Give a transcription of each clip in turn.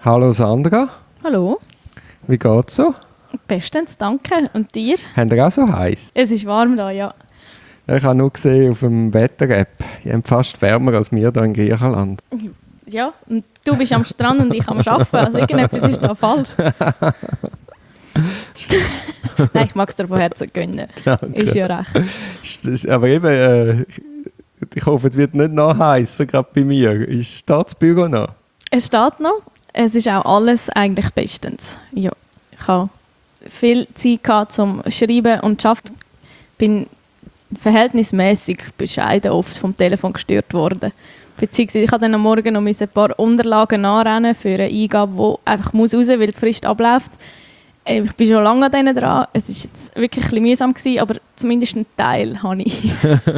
Hallo Sandra, Hallo. wie geht's so? Bestens, danke. Und dir? Habt ihr auch so heiß? Es ist warm da, ja. Ich habe nur gesehen auf dem Wetter-App, ihr habt fast wärmer als wir hier in Griechenland. Ja, und du bist am Strand und ich am Arbeiten. Also irgendetwas ist da falsch. Nein, ich mag es dir von Herzen gönnen. Danke. Ist ja recht. Aber eben, ich hoffe, es wird nicht noch heißer, gerade bei mir. Steht das Büro noch? Es steht noch. Es ist auch alles eigentlich bestens. Ja, ich habe viel Zeit gehabt zum Schreiben und Arbeiten. Bin verhältnismäßig bescheiden oft vom Telefon gestört worden. Beziehungsweise ich musste dann am Morgen noch ein paar Unterlagen nachrennen für eine Eingabe, die einfach raus muss, weil die Frist abläuft. Ich bin schon lange an denen dran. Es war jetzt wirklich ein bisschen mühsam gewesen, aber zumindest einen Teil habe ich.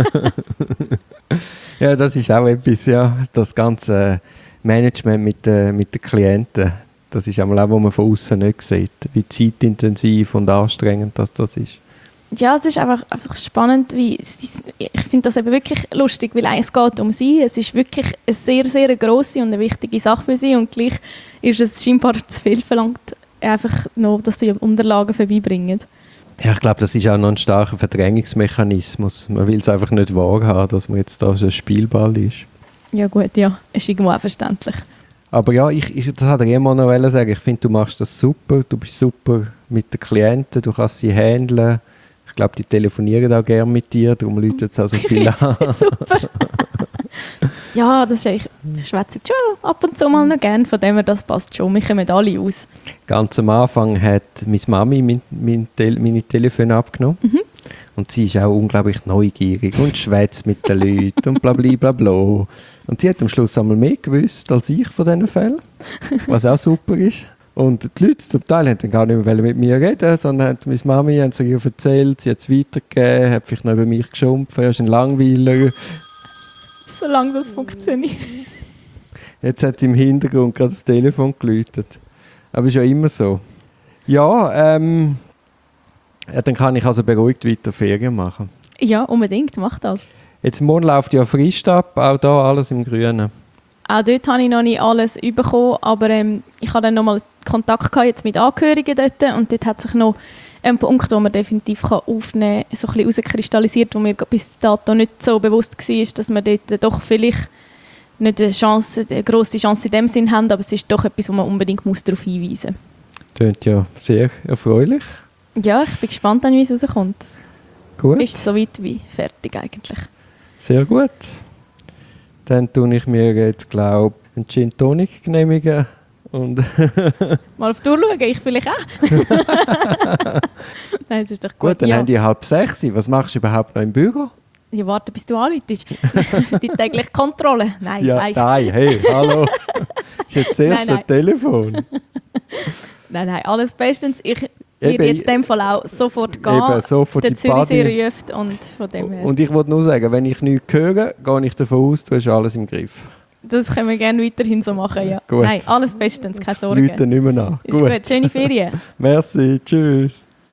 Ja, das ist auch etwas, ja, das ganze Management mit den Klienten. Das ist einmal auch, was man von außen nicht sieht, wie zeitintensiv und anstrengend das ist. Ja, es ist einfach spannend, ich finde das eben wirklich lustig, weil es geht um sie. Es ist wirklich eine sehr, sehr grosse und eine wichtige Sache für sie und gleich ist es scheinbar zu viel verlangt, einfach noch, dass sie Unterlagen vorbeibringen. Ja, ich glaube, das ist auch noch ein starker Verdrängungsmechanismus. Man will es einfach nicht wahrhaben, dass man jetzt da so ein Spielball ist. Ja gut, ja, ist irgendwo auch verständlich. Aber ja, das hat er immer noch sagen. Ich finde, du machst das super. Du bist super mit den Klienten, du kannst sie handeln. Ich glaube, die telefonieren auch gerne mit dir, darum läutet es auch so viel an. Super. Ja, das ist eigentlich, ich schwätze schon ab und zu mal noch gerne, von dem her, das passt schon. Wir kommen alle aus. Ganz am Anfang hat meine Mami meine Telefone abgenommen. Mhm. Und sie ist auch unglaublich neugierig und schwätzt mit den Leuten und blablabla. Und sie hat am Schluss einmal mehr gewusst als ich von diesen Fällen, was auch super ist. Und die Leute zum Teil wollten dann gar nicht mehr mit mir reden, sondern meine Mami hat es ihr erzählt, sie hat es weitergegeben, hat vielleicht noch über mich geschumpft, er ist ein Langweiler. Solange das funktioniert. Jetzt hat im Hintergrund gerade das Telefon geläutet. Aber ist ja immer so. Ja, dann kann ich also beruhigt weiter Ferien machen. Ja, unbedingt, mach das. Jetzt morgen läuft ja Frist ab, auch da alles im Grünen. Auch dort habe ich noch nicht alles bekommen, aber ich hatte dann nochmal Kontakt gehabt jetzt mit Angehörigen dort und dort hat sich noch ein Punkt, den man definitiv aufnehmen kann, so ein bisschen herauskristallisiert, wo mir bis dato nicht so bewusst war, dass wir dort doch vielleicht nicht eine grosse Chance in dem Sinn haben, aber es ist doch etwas, wo man unbedingt darauf hinweisen muss. Klingt ja sehr erfreulich. Ja, ich bin gespannt, wie es rauskommt. Gut. Ist so weit wie fertig eigentlich. Sehr gut. Dann tue ich mir jetzt, glaube ich, einen Gin Tonic genehmigen. Und mal auf die Uhr schauen, ich vielleicht auch. Nein, das ist doch gut. Gut, dann haben die 5:30. Was machst du überhaupt noch im Büro? Ja, warte, bis du anrufst. Für die tägliche Kontrolle. Nein, ja, nein, hey, hallo. Das ist jetzt das erste nein. Telefon. Nein, alles bestens. Ich werde jetzt in dem Fall auch sofort gehen. Eben, sofort der Zürichsee ruft und von dem her. Und ich wollte nur sagen, wenn ich nichts höre, gehe ich davon aus, du hast alles im Griff. Das können wir gerne weiterhin so machen, ja. Gut. Nein, alles bestens, keine Sorge. Leute nicht mehr nach. Ist gut, schöne Ferien. Merci, tschüss.